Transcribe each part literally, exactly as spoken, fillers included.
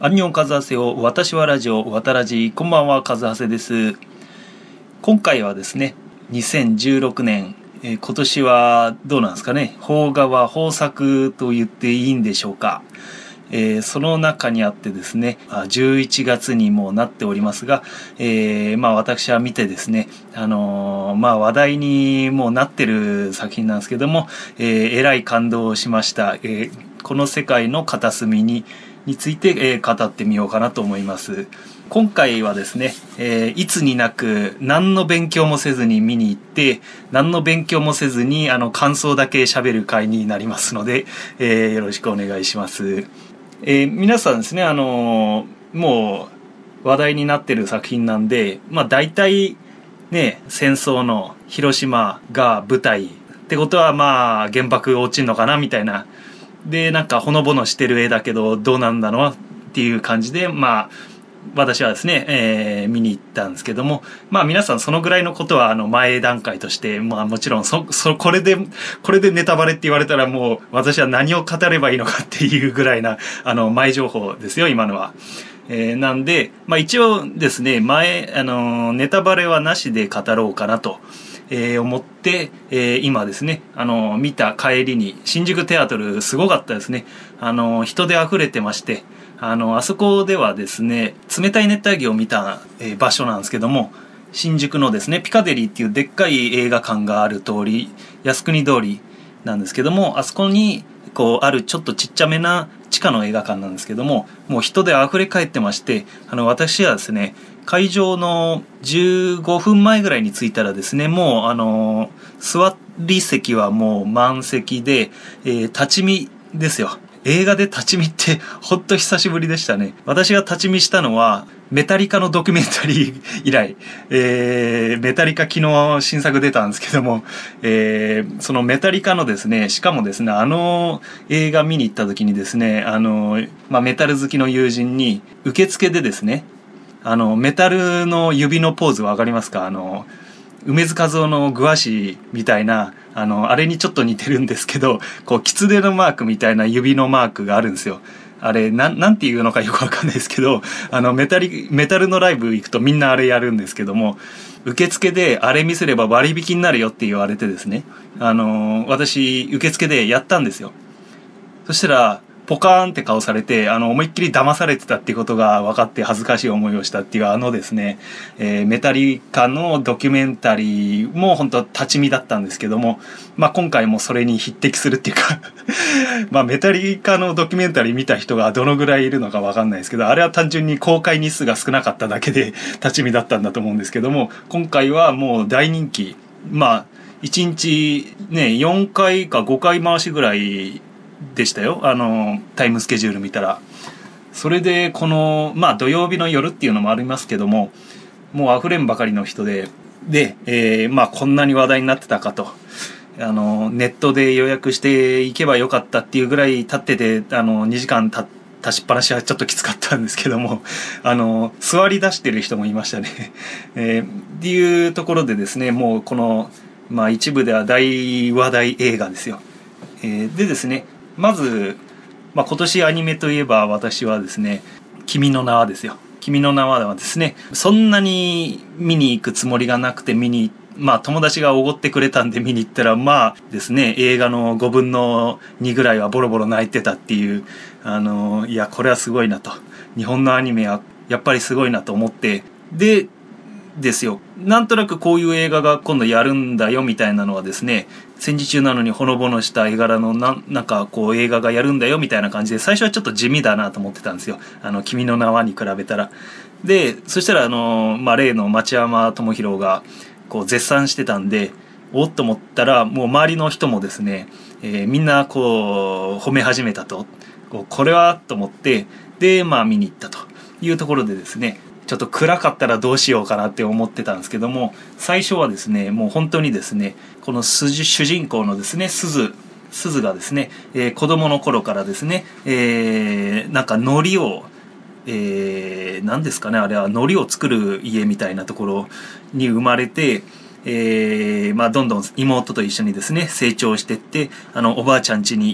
アンニョンカズハセよ、私はラジオ、わたらじ、こんばんは、カズハセです。今回はですね、にせんじゅうろくねん、えー、今年はどうなんですかね、邦画は豊作と言っていいんでしょうか。えー、その中にあってですね、じゅういちがつにもなっておりますが、えー、まあ私は見てですね、あのー、まあ話題にもうなってる作品なんですけども、えー、えらい感動しました。えー、この世界の片隅にについて、えー、語ってみようかなと思います。今回はですね、えー、いつになく何の勉強もせずに見に行って、何の勉強もせずにあの感想だけ喋る回になりますので、えー、よろしくお願いします。えー、皆さんですね、あのー、もう話題になってる作品なんで、まあ大体ね、戦争の広島が舞台ってことはまあ原爆落ちんのかなみたいな。で、なんかほのぼのしてる絵だけどどうなんだろうっていう感じで、まあ私はですね、えー、見に行ったんですけども、まあ皆さんそのぐらいのことはあの前段階として、まあもちろんそ、そ、これで、これでネタバレって言われたらもう私は何を語ればいいのかっていうぐらいな、あの前情報ですよ、今のは。えー、なんで、まあ一応ですね、前、あの、ネタバレはなしで語ろうかなと。えー、思って、えー、今ですね、あの見た帰りに新宿テアトルすごかったですね。あの人で溢れてまして、あのあそこではですね、冷たい熱帯魚を見た、えー、場所なんですけども、新宿のですねピカデリーっていうでっかい映画館がある通り、靖国通りなんですけども、あそこにこうあるちょっとちっちゃめな地下の映画館なんですけども、もう人で溢れ返ってまして、あの私はですね、会場のじゅうごふんまえぐらいに着いたらですね、もうあの座り席はもう満席で、えー、立ち見ですよ。映画で立ち見ってほんと久しぶりでしたね。私が立ち見したのはメタリカのドキュメンタリー以来、えー、メタリカ昨日新作出たんですけども、えー、そのメタリカのですね、しかもですね、あの映画見に行った時にですね、あの、まあ、メタル好きの友人に受付でですね、あのメタルの指のポーズわかりますか？あの梅津和夫のグアシみたいな、あのあれにちょっと似てるんですけど、こう狐のマークみたいな指のマークがあるんですよ。あれな ん, なんていうのかよくわかんないですけど、あのメタリメタルのライブ行くとみんなあれやるんですけども、受付であれ見せれば割引になるよって言われてですね、あの私受付でやったんですよ。そしたらポカーンって顔されて、あの思いっきり騙されてたっていうことが分かって恥ずかしい思いをしたっていうあのですね、えー、メタリカのドキュメンタリーも本当は立ち見だったんですけども、まあ今回もそれに匹敵するっていうかまあメタリカのドキュメンタリー見た人がどのぐらいいるのか分かんないですけど、あれは単純に公開日数が少なかっただけで立ち見だったんだと思うんですけども、今回はもう大人気。まあいちにちねよんかいかごかい回しぐらいでしたよ、あのタイムスケジュール見たら。それでこのまあ土曜日の夜っていうのもありますけども、もう溢れんばかりの人でで、えー、まあこんなに話題になってたかと、あのネットで予約していけばよかったっていうぐらい経ってて、あのにじかんた立ちっぱなしはちょっときつかったんですけども、あの座り出してる人もいましたね、えー、っていうところでですね、もうこの、まあ、一部では大話題映画ですよ。えー、でですね、まず、まあ、今年アニメといえば私はですね、君の名はですよ。君の名はですね、そんなに見に行くつもりがなくて見に、まあ友達がおごってくれたんで見に行ったら、まあですね、映画のごぶんのにぐらいはボロボロ泣いてたっていう、あの、いや、これはすごいなと。日本のアニメはやっぱりすごいなと思って、で、ですよ。なんとなくこういう映画が今度やるんだよみたいなのはですね、戦時中なのにほのぼのした絵柄のななんかこう映画がやるんだよみたいな感じで、最初はちょっと地味だなと思ってたんですよ。あの君の名はに比べたら。で、そしたらあの、まあ、例の町山智博がこう絶賛してたんで、おっと思ったら、もう周りの人もですね、えー、みんなこう褒め始めたと、こうこれはと思って、でまあ見に行ったというところでですね、ちょっと暗かったらどうしようかなって思ってたんですけども、最初はですね、もう本当にですね、この主人公のですね、鈴鈴がですね、えー、子供の頃からですね、えー、なんか海苔を、えー、何ですかね、あれは海苔を作る家みたいなところに生まれて、えーまあ、どんどん妹と一緒にですね成長していって、あのおばあちゃん家に行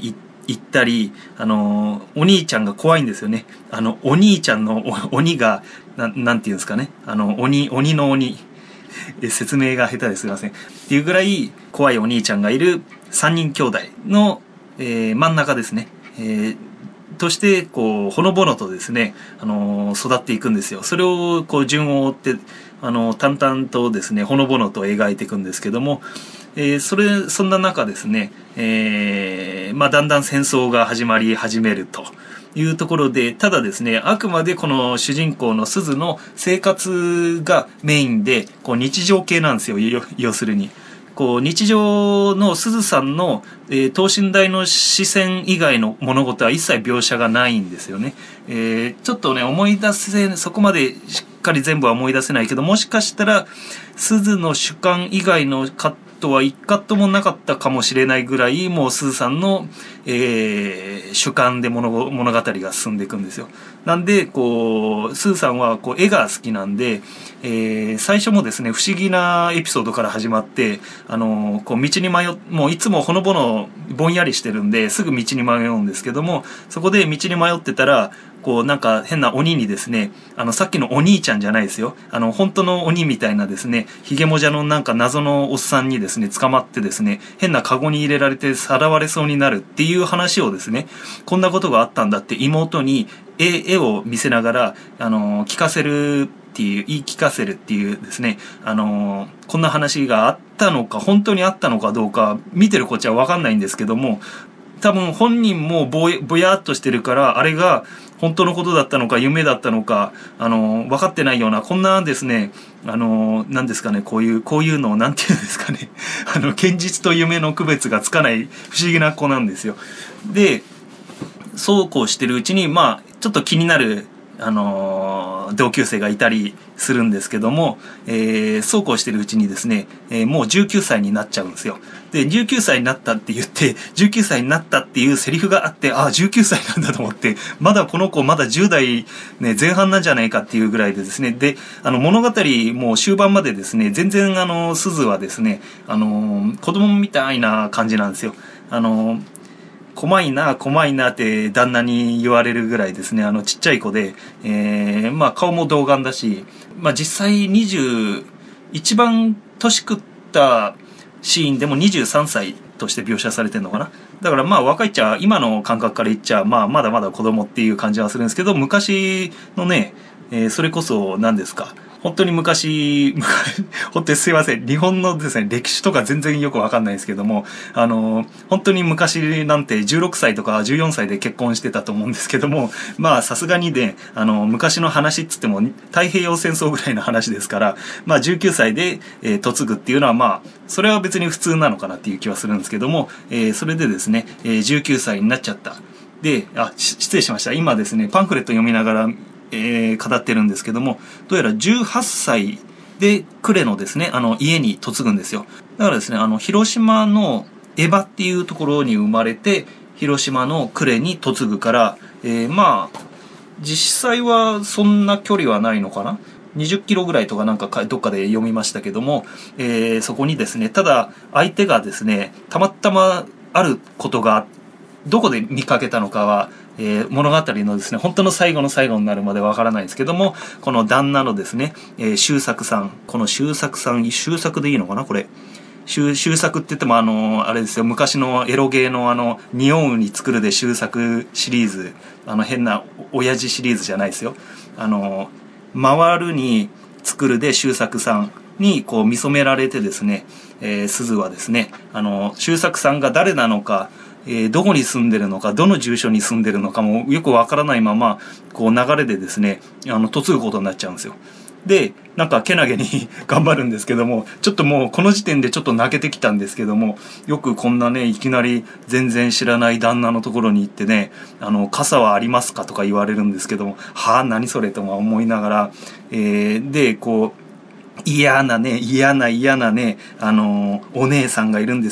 行ったり、あのお兄ちゃんが怖いんですよね。あのお兄ちゃんの鬼がな、なんていうんですかね、あの鬼鬼の鬼説明が下手ですいませんっていうぐらい怖いお兄ちゃんがいるさんにん兄弟の、えー、真ん中ですね、えー、としてこうほのぼのとですね、あのー、育っていくんですよ。それをこう順を追ってあの淡々とですねほのぼのと描いていくんですけども、えー、それそんな中ですね、えーまあ、だんだん戦争が始まり始めるというところで、ただですね、あくまでこの主人公の鈴の生活がメインでこう日常系なんですよ。要するにこう日常の鈴さんの、えー、等身大の視線以外の物事は一切描写がないんですよね。えー、ちょっとね思い出せそこまでしっかり全部は思い出せないけど、もしかしたら鈴の主観以外のカットは一カットもなかったかもしれないぐらい、もう鈴さんの、えー、主観で物物語が進んでいくんですよ。なんでこう鈴さんはこう絵が好きなんで、えー、最初もですね不思議なエピソードから始まって、あのー、こう道に迷っもういつもほのぼのぼんやりしてるんですぐ道に迷うんですけども、そこで道に迷ってたらこうなんか変な鬼にですね、あのさっきのお兄ちゃんじゃないですよ、あの本当の鬼みたいなですねひげもじゃのなんか謎のおっさんにですね捕まってですね、変なカゴに入れられてさらわれそうになるっていう話をですね、こんなことがあったんだって妹に絵, 絵を見せながらあの聞かせるっていう言い聞かせるっていうですね、あのこんな話があったのか本当にあったのかどうか見てるこっちは分かんないんですけども、多分本人もぼぼやっとしてるから、あれが本当のことだったのか夢だったのかあの分かってないような、こんなですね、あの何ですかね、こういうこういうのをなんていうんですかねあの現実と夢の区別がつかない不思議な子なんですよ。でそうこうしてるうちにまあちょっと気になるあのー、同級生がいたりするんですけども、えー、そうこうしてるうちにですね、えー、もうじゅうきゅうさいになっちゃうんですよ。でじゅうきゅうさいになったって言ってじゅうきゅうさいになったっていうセリフがあって、ああじゅうきゅうさいなんだと思って、まだこの子まだじゅう代、ね、前半なんじゃないかっていうぐらいでですね、であの物語もう終盤までですね全然あの鈴はですね、あの子供みたいな感じなんですよ。あの怖いな怖いなって旦那に言われるぐらいですね、あのちっちゃい子で、えー、まあ顔も童顔だし、まあ実際にじゅう一番年食ったシーンでもにじゅうさんさいとして描写されてるのかな。だからまあ若いっちゃ今の感覚から言っちゃまあまだまだ子供っていう感じはするんですけど、昔のね、えー、それこそ何ですか、本当に昔、本当にすいません、日本のですね歴史とか全然よくわかんないですけども、あの本当に昔なんてじゅうろくさいとかじゅうよんさいで結婚してたと思うんですけども、まあさすがにね、あの昔の話っつっても太平洋戦争ぐらいの話ですから、まあじゅうきゅうさいで、えー、嫁ぐっていうのはまあそれは別に普通なのかなっていう気はするんですけども、えー、それでですね、えー、じゅうきゅうさいになっちゃった。で、あ、失礼しました。今ですねパンフレット読みながらえー、語ってるんですけども、どうやらじゅうはっさいで呉のですねあの家に嫁ぐんですよ。だからですね、あの広島の江波っていうところに生まれて広島の呉に嫁ぐから、えー、まあ実際はそんな距離はないのかな、にじゅっキロぐらいとかなんかどっかで読みましたけども、えー、そこにですね、ただ相手がですねたまたまあることがどこで見かけたのかは、えー、物語のですね本当の最後の最後になるまでわからないんですけども、この旦那のですね、えー、周作さん、この周作さん、周作でいいのかな、これ周作って言ってもあのあれですよ、昔のエロゲーのあのニオンウに作るで周作シリーズ、あの変な親父シリーズじゃないですよ。あの回るに作るで周作さんにこう見初められてですね、えー、鈴はですね、あの周作さんが誰なのか、えー、どこに住んでるのか、どの住所に住んでるのかもよくわからないままこう流れでですねあの嫁ぐことになっちゃうんですよ。でなんかけなげに頑張るんですけども、ちょっともうこの時点でちょっと泣けてきたんですけども、よくこんなねいきなり全然知らない旦那のところに行ってね、あの傘はありますかとか言われるんですけども、はあ何それとも思いながら、えー、でこう嫌なね嫌な嫌なねあのお姉さんがいるんですよ。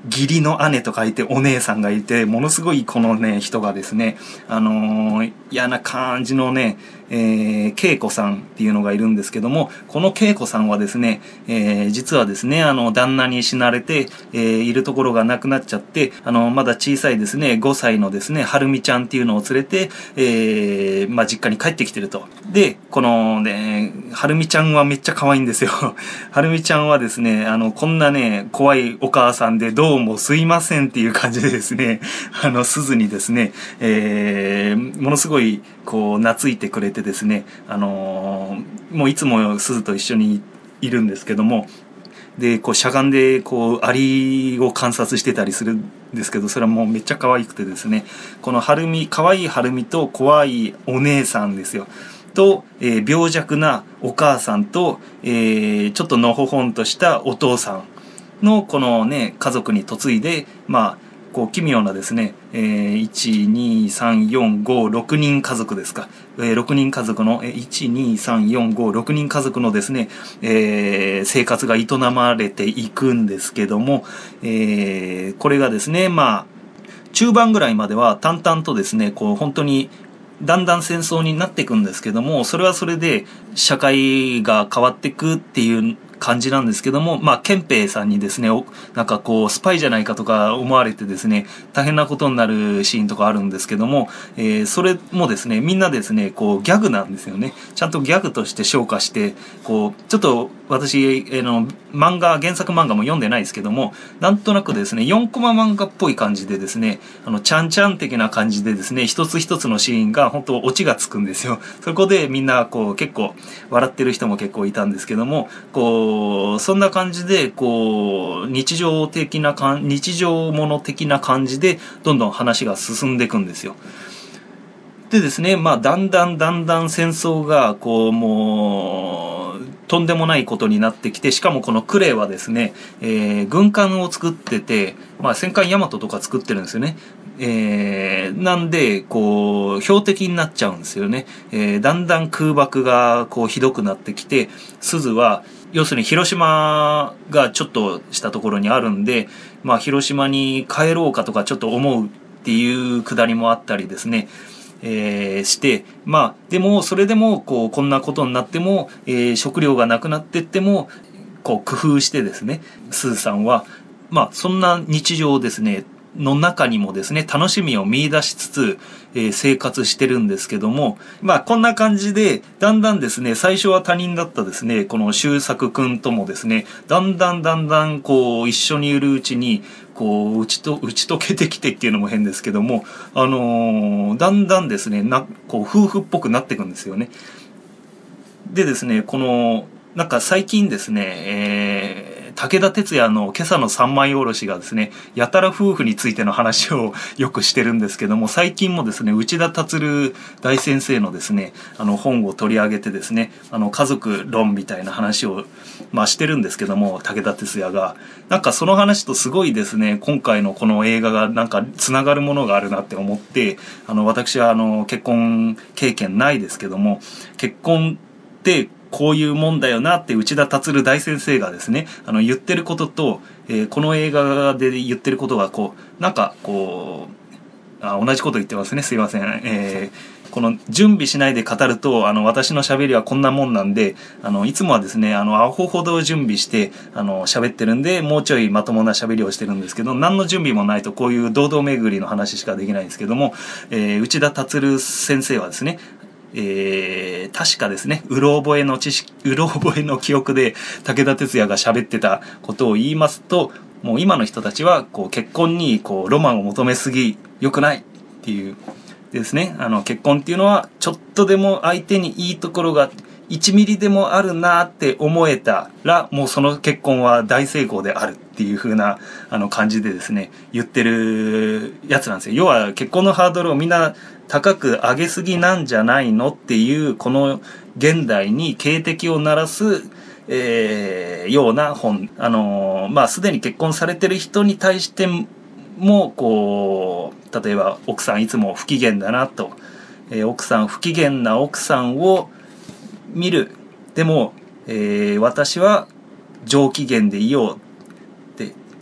義理の姉と書いてお姉さんがいて、ものすごいこのね、人がですね、あのー、嫌な感じのね、えー、恵子さんっていうのがいるんですけども、この恵子さんはですね、えー、実はですね、あの、旦那に死なれて、えー、いるところがなくなっちゃって、あの、まだ小さいですね、ごさいのですね、はるみちゃんっていうのを連れて、えー、まあ、実家に帰ってきてると。で、このね、はるみちゃんはめっちゃ可愛いんですよ。はるみちゃんはですね、あの、こんなね、怖いお母さんでどうもすいませんっていう感じでですね、あの、すずにですね、えー、ものすごい、こう、懐いてくれてですね、あのー、もういつもすずと一緒にいるんですけども、で、こう、しゃがんで、こう、アリを観察してたりするんですけど、それはもうめっちゃ可愛くてですね、このはるみ、可愛いはるみと怖いお姉さんですよ。と、えー、病弱なお母さんと、えー、ちょっとのほほんとしたお父さんのこのね、家族に嫁いで、まあ、こう奇妙なですね、えー、いち、に、さん、よん、ご、ろくにん家族ですか。えー、ろくにん家族の、えー、いち、に、さん、よん、ご、ろくにん家族のですね、えー、生活が営まれていくんですけども、えー、これがですね、まあ、中盤ぐらいまでは淡々とですね、こう本当にだんだん戦争になっていくんですけども、それはそれで社会が変わっていくっていう感じなんですけども、まあ、憲兵さんにですね、なんかこう、スパイじゃないかとか思われてですね、大変なことになるシーンとかあるんですけども、えー、それもですね、みんなですね、こう、ギャグなんですよね。ちゃんとギャグとして消化して、こう、ちょっと私、えー、の、漫画、原作漫画も読んでないですけども、なんとなくですね、よんコマ漫画っぽい感じでですね、あの、ちゃんちゃん的な感じでですね、一つ一つのシーンが本当オチがつくんですよ。そこでみんなこう、結構、笑ってる人も結構いたんですけども、こう、そんな感じで、こう、日常的なかん、日常もの的な感じで、どんどん話が進んでいくんですよ。でですね、まあ、だんだんだんだん戦争が、こう、もう、とんでもないことになってきて、しかもこのクレイはですね、えー、軍艦を作ってて、まあ、戦艦ヤマトとか作ってるんですよね。えー、なんで、こう、標的になっちゃうんですよね。えー、だんだん空爆が、こう、ひどくなってきて、鈴は、要するに広島がちょっとしたところにあるんで、まあ、広島に帰ろうかとかちょっと思うっていうくだりもあったりですね、えー、して、まあ、でも、それでも、こう、こんなことになっても、えー、食料がなくなってっても、こう、工夫してですね、スーさんは、まあ、そんな日常をですね、の中にもですね、楽しみを見出しつつ、えー、生活してるんですけども、まあこんな感じで、だんだんですね、最初は他人だったですね、この周作くんともですね、だんだんだんだんこう一緒にいるうちに、こう打ちと打ち解けてきてっていうのも変ですけども、あのー、だんだんですね、なこう夫婦っぽくなっていくんですよね。でですね、このなんか最近ですね、えー武田鉄矢の今朝の三枚おろしがですね、やたら夫婦についての話をよくしてるんですけども、最近もですね、内田達大先生のですね、あの本を取り上げてですね、あの家族論みたいな話を、まあ、してるんですけども、武田鉄矢が。なんかその話とすごいですね、今回のこの映画がなんかつながるものがあるなって思って、あの私はあの結婚経験ないですけども、結婚ってこういうもんだよなって内田達大先生がですね、あの言ってることと、えー、この映画で言ってることがこう、なんかこう、あ、同じこと言ってますね、すいません。えー、この準備しないで語ると、あの私の喋りはこんなもんなんで、あのいつもはですね、あのアホほど準備してあの喋ってるんで、もうちょいまともな喋りをしてるんですけど、何の準備もないとこういう堂々巡りの話しかできないんですけども、えー、内田達先生はですね、えー、確かですね、うろ覚えの知識、うろ覚えの記憶で武田鉄矢が喋ってたことを言いますと、もう今の人たちはこう結婚にこうロマンを求めすぎ良くないっていうですね、あの結婚っていうのはちょっとでも相手にいいところがいちミリでもあるなって思えたら、もうその結婚は大成功であるっていう風なあの感じでですね、言ってるやつなんですよ。要は結婚のハードルをみんな高く上げすぎなんじゃないのっていう、この現代に警笛を鳴らす、えー、ような本。あのー、まあ、すでに結婚されてる人に対しても、こう、例えば奥さんいつも不機嫌だなと、えー、奥さん不機嫌な奥さんを見る。でも、えー、私は上機嫌でいようって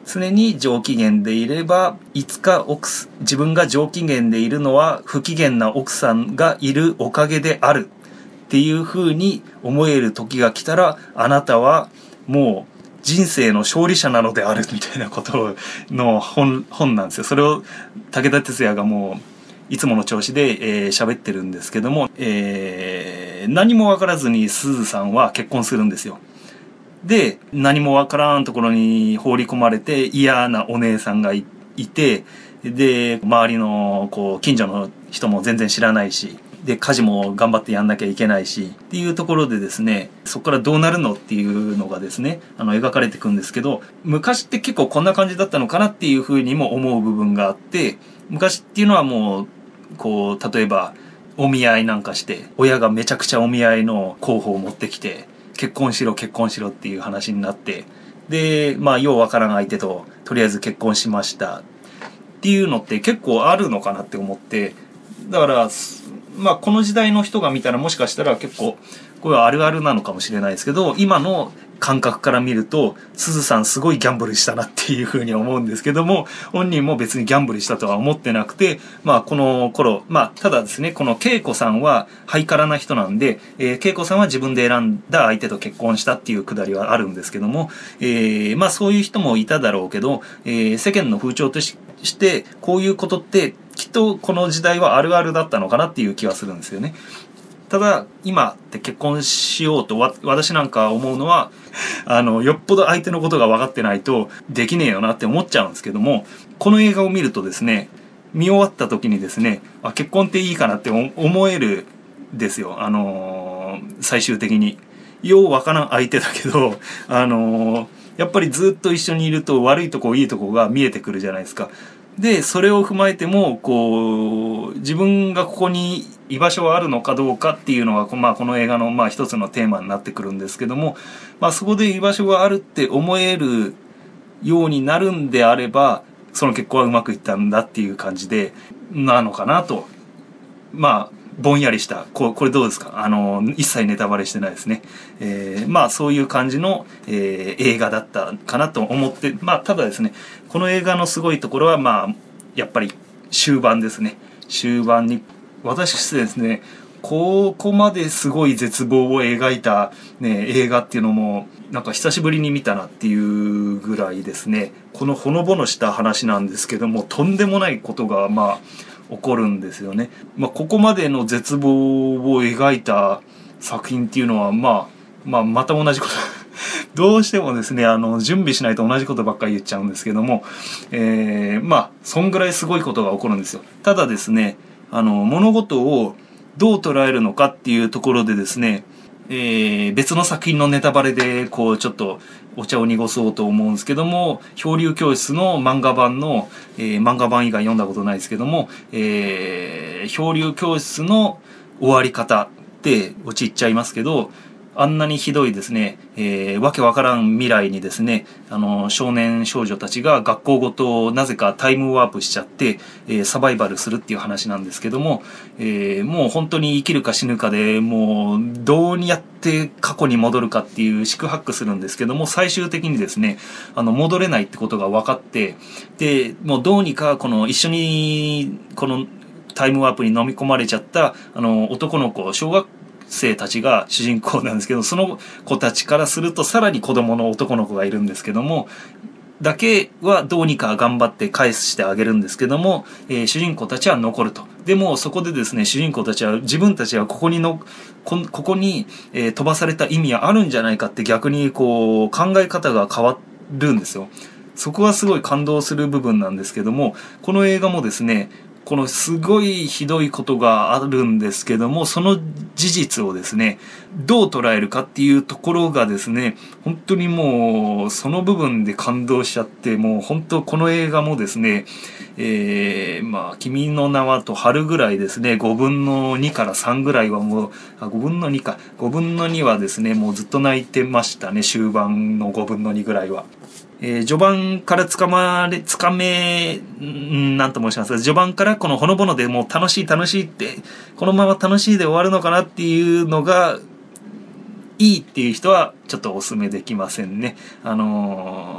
常に上機嫌でいれば、いつか奥自分が上機嫌でいるのは不機嫌な奥さんがいるおかげであるっていう風に思える時が来たら、あなたはもう人生の勝利者なのであるみたいなことの 本, 本なんですよ。それを武田鉄矢がもういつもの調子で、えー、喋ってるんですけども、えー、何も分からずにすずさんは結婚するんですよ。で、何も分からんところに放り込まれて嫌なお姉さんが い, いて、で周りのこう近所の人も全然知らないし、で家事も頑張ってやんなきゃいけないしっていうところでですね、そこからどうなるのっていうのがですね、あの描かれていくんですけど、昔って結構こんな感じだったのかなっていうふうにも思う部分があって、昔っていうのはもうこう例えばお見合いなんかして親がめちゃくちゃお見合いの候補を持ってきて、結婚しろ結婚しろっていう話になって、でまあようわからん相手ととりあえず結婚しましたっていうのって結構あるのかなって思って、だからまあこの時代の人が見たらもしかしたら結構これはあるあるなのかもしれないですけど、今の感覚から見るとすずさんすごいギャンブルしたなっていうふうに思うんですけども、本人も別にギャンブルしたとは思ってなくて、まあこの頃、まあただですね、この恵子さんはハイカラな人なんで、えー、恵子さんは自分で選んだ相手と結婚したっていうくだりはあるんですけども、えー、まあそういう人もいただろうけど、えー、世間の風潮としてこういうことってきっとこの時代はあるあるだったのかなっていう気はするんですよね。ただ今って結婚しようとわ私なんか思うのは、あのよっぽど相手のことが分かってないとできねえよなって思っちゃうんですけども、この映画を見るとですね、見終わった時にですね、あ結婚っていいかなって思えるんですよ。あのー、最終的によう分からん相手だけど、あのー、やっぱりずっと一緒にいると悪いとこいいとこが見えてくるじゃないですか。でそれを踏まえてもこう自分がここに居場所はあるのかどうかっていうのが、まあ、この映画のまあ一つのテーマになってくるんですけども、まあ、そこで居場所があるって思えるようになるんであれば、その結婚はうまくいったんだっていう感じでなのかなと。まあぼんやりしたここれどうですか、あの一切ネタバレしてないですね、えー、まあそういう感じの、えー、映画だったかなと思って、まあただですね、この映画のすごいところはまあやっぱり終盤ですね。終盤に私ですね、ここまですごい絶望を描いた、ね、映画っていうのもなんか久しぶりに見たなっていうぐらいですね。このほのぼのした話なんですけども、とんでもないことがまあ起こるんですよね。まあ、ここまでの絶望を描いた作品っていうのは、まあ、まあ、また同じことどうしてもですね、あの準備しないと同じことばっかり言っちゃうんですけども、えー、まあそんぐらいすごいことが起こるんですよ。ただですね、あの物事をどう捉えるのかっていうところでですね、えー、別の作品のネタバレでこうちょっとお茶を濁そうと思うんですけども、漂流教室の漫画版の、えー、漫画版以外読んだことないですけども、えー、漂流教室の終わり方ってオチ言っちゃいますけど、あんなにひどいですね、えー、わけわからん未来にですね、あの少年少女たちが学校ごとなぜかタイムワープしちゃって、えー、サバイバルするっていう話なんですけども、えー、もう本当に生きるか死ぬかで、もうどうにやって過去に戻るかっていう四苦八苦するんですけども、最終的にですね、あの戻れないってことが分かって、でもうどうにかこの一緒にこのタイムワープに飲み込まれちゃったあの男の子、小学生たちが主人公なんですけど、その子たちからするとさらに子供の男の子がいるんですけども、だけはどうにか頑張って返してあげるんですけども、えー、主人公たちは残ると。でもそこでですね、主人公たちは自分たちはここにのこここに、えー、飛ばされた意味はあるんじゃないかって逆にこう考え方が変わるんですよ。そこはすごい感動する部分なんですけども、この映画もですね、このすごいひどいことがあるんですけども、その事実をですね、どう捉えるかっていうところがですね、本当にもうその部分で感動しちゃって、もう本当この映画もですね、えー、まあ君の名はと春ぐらいですね、ごぶんのにからさんぐらいはもう、あごぶんのにか、ごぶんのにはですね、もうずっと泣いてましたね。終盤のごぶんのにぐらいは。えー、序盤からつかまれ、つかめ、んなんと申しますか、序盤からこのほのぼのでもう楽しい楽しいって、このまま楽しいで終わるのかなっていうのが、いいっていう人はちょっとお勧めできませんね。あの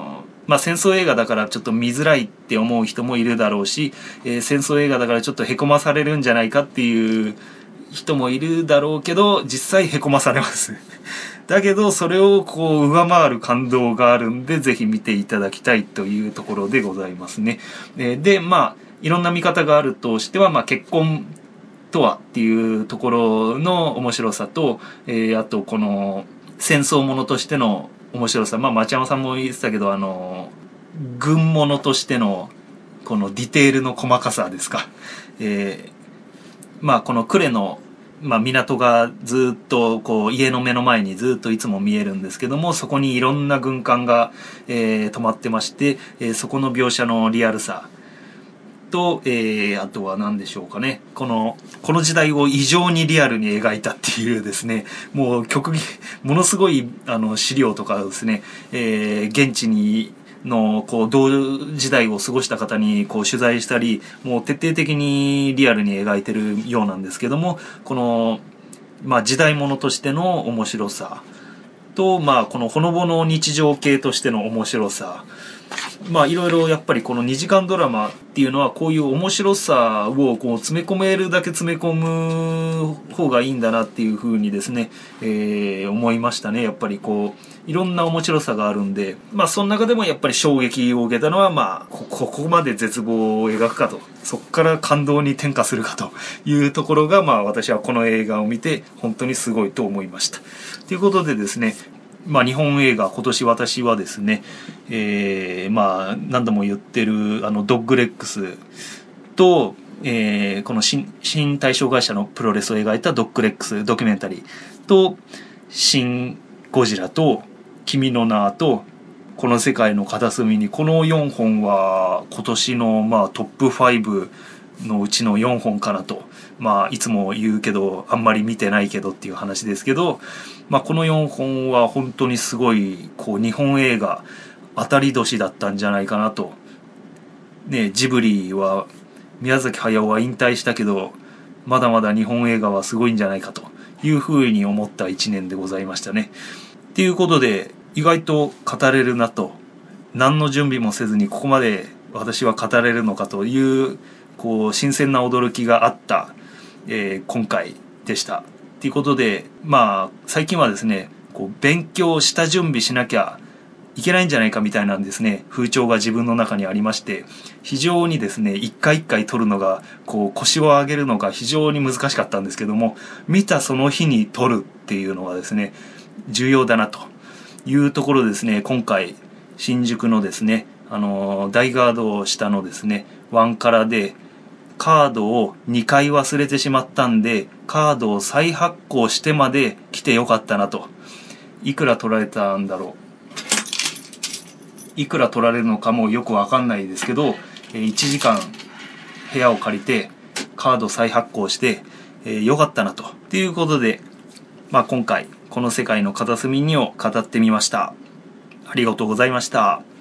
まあ戦争映画だからちょっと見づらいって思う人もいるだろうし、えー、戦争映画だからちょっとへこまされるんじゃないかっていう人もいるだろうけど、実際へこまされますだけどそれをこう上回る感動があるんで、ぜひ見ていただきたいというところでございますね。えー、でまあいろんな見方があるとしては、まあ結婚とはっていうところの面白さと、えー、あとこの戦争ものとしての面白さ、まあ町山さんも言ってたけど、あの軍ものとしてのこのディテールの細かさですか。えー、まあこの呉の、まあ、港がずっとこう家の目の前にずっといつも見えるんですけども、そこにいろんな軍艦が、えー、止まってまして、えー、そこの描写のリアルさと、えー、あとは何でしょうかね、このこの時代を異常にリアルに描いたっていうですね、もう極ものすごいあの資料とかですね、えー、現地にのこう同時代を過ごした方にこう取材したり、もう徹底的にリアルに描いてるようなんですけども、この、まあ、時代物としての面白さと、まあ、このほのぼの日常系としての面白さ、まあいろいろやっぱりこのにじかんドラマっていうのはこういう面白さをこう詰め込めるだけ詰め込む方がいいんだなっていうふうにですね、えー、思いましたね。やっぱりこういろんな面白さがあるんで、まあその中でもやっぱり衝撃を受けたのは、まあここまで絶望を描くかと、そこから感動に転化するかというところが、まあ私はこの映画を見て本当にすごいと思いました。ということでですね、まあ、日本映画今年私はですね、えー、まあ何度も言ってるあのドッグレックスと、えー、この 新, 新対象会社のプロレスを描いたドッグレックスドキュメンタリーと、新ゴジラと君の名とこの世界の片隅に、このよんほんは今年のまあトップファイブのうちのよんほんかなと、まあいつも言うけどあんまり見てないけどっていう話ですけど、まあこのよんほんは本当にすごいこう日本映画当たり年だったんじゃないかなと。ね、ジブリは宮崎駿は引退したけどまだまだ日本映画はすごいんじゃないかというふうに思ったいちねんでございましたね。っていうことで意外と語れるなと、何の準備もせずにここまで私は語れるのかというこう新鮮な驚きがあった、えー、今回でした。ということで、まあ最近はですね、こう勉強した準備しなきゃいけないんじゃないかみたいなんですね、風潮が自分の中にありまして、非常にですね一回一回撮るのがこう腰を上げるのが非常に難しかったんですけども、見たその日に撮るっていうのはですね重要だなというところですね、今回新宿のですね、あの大ガード下のですねワンカラでカードをにかい忘れてしまったんで、カードを再発行してまで来てよかったなと。いくら取られたんだろう、いくら取られるのかもよくわかんないですけど、いちじかん部屋を借りてカード再発行して、えー、よかったなと。ということで、まあ、今回この世界の片隅にを語ってみました。ありがとうございました。